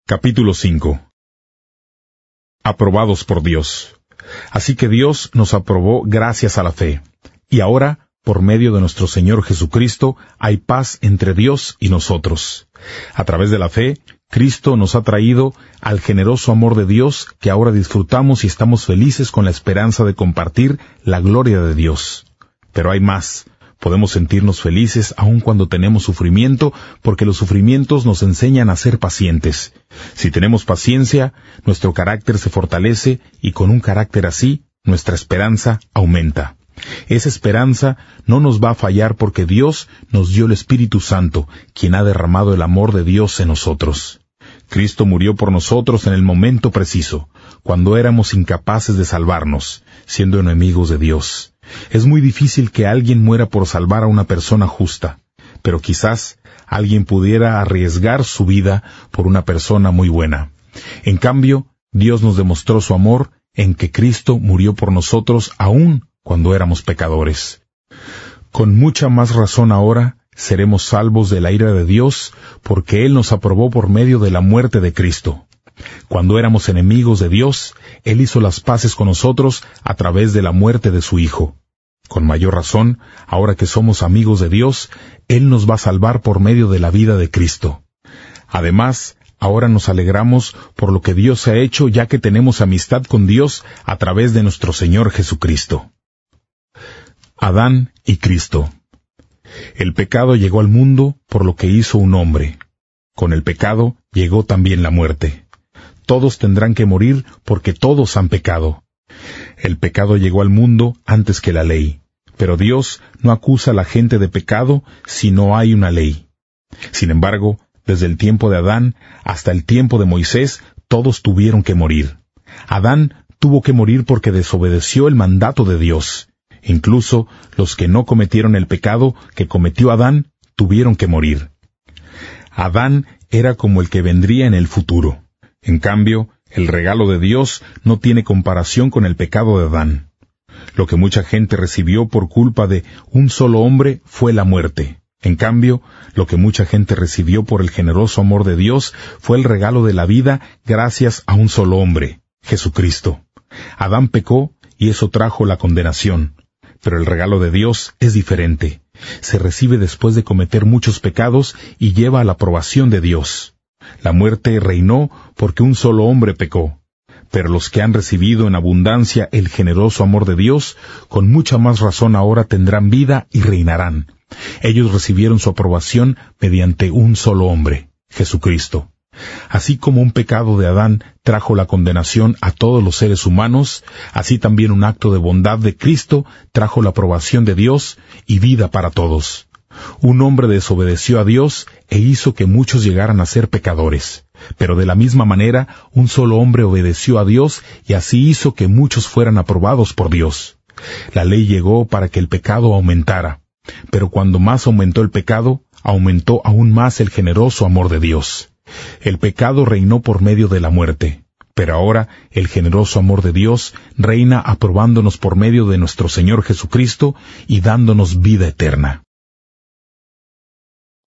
Capítulo 5. Aprobados por Dios. Así que Dios nos aprobó gracias a la fe. Y ahora, por medio de nuestro Señor Jesucristo, hay paz entre Dios y nosotros. A través de la fe, Cristo nos ha traído al generoso amor de Dios que ahora disfrutamos y estamos felices con la esperanza de compartir la gloria de Dios. Pero hay más. Podemos sentirnos felices aun cuando tenemos sufrimiento, porque los sufrimientos nos enseñan a ser pacientes. Si tenemos paciencia, nuestro carácter se fortalece y con un carácter así, nuestra esperanza aumenta. Esa esperanza no nos va a fallar porque Dios nos dio el Espíritu Santo, quien ha derramado el amor de Dios en nosotros. Cristo murió por nosotros en el momento preciso, cuando éramos incapaces de salvarnos, siendo enemigos de Dios. Es muy difícil que alguien muera por salvar a una persona justa, pero quizás alguien pudiera arriesgar su vida por una persona muy buena. En cambio, Dios nos demostró su amor en que Cristo murió por nosotros aún cuando éramos pecadores. Con mucha más razón ahora seremos salvos de la ira de Dios, porque Él nos aprobó por medio de la muerte de Cristo. Cuando éramos enemigos de Dios, Él hizo las paces con nosotros a través de la muerte de su Hijo. Con mayor razón, ahora que somos amigos de Dios, Él nos va a salvar por medio de la vida de Cristo. Además, ahora nos alegramos por lo que Dios ha hecho, ya que tenemos amistad con Dios a través de nuestro Señor Jesucristo. Adán y Cristo. El pecado llegó al mundo por lo que hizo un hombre. Con el pecado llegó también la muerte. Todos tendrán que morir porque todos han pecado. El pecado llegó al mundo antes que la ley, pero Dios no acusa a la gente de pecado si no hay una ley. Sin embargo, desde el tiempo de Adán hasta el tiempo de Moisés, todos tuvieron que morir. Adán tuvo que morir porque desobedeció el mandato de Dios. Incluso los que no cometieron el pecado que cometió Adán tuvieron que morir. Adán era como el que vendría en el futuro. En cambio, el regalo de Dios no tiene comparación con el pecado de Adán. Lo que mucha gente recibió por culpa de un solo hombre fue la muerte. En cambio, lo que mucha gente recibió por el generoso amor de Dios fue el regalo de la vida gracias a un solo hombre, Jesucristo. Adán pecó y eso trajo la condenación. Pero el regalo de Dios es diferente. Se recibe después de cometer muchos pecados y lleva a la aprobación de Dios. La muerte reinó porque un solo hombre pecó. Pero los que han recibido en abundancia el generoso amor de Dios, con mucha más razón ahora tendrán vida y reinarán. Ellos recibieron su aprobación mediante un solo hombre, Jesucristo. Así como un pecado de Adán trajo la condenación a todos los seres humanos, así también un acto de bondad de Cristo trajo la aprobación de Dios y vida para todos. Un hombre desobedeció a Dios e hizo que muchos llegaran a ser pecadores. Pero de la misma manera, un solo hombre obedeció a Dios y así hizo que muchos fueran aprobados por Dios. La ley llegó para que el pecado aumentara. Pero cuando más aumentó el pecado, aumentó aún más el generoso amor de Dios. El pecado reinó por medio de la muerte, pero ahora el generoso amor de Dios reina aprobándonos por medio de nuestro Señor Jesucristo y dándonos vida eterna.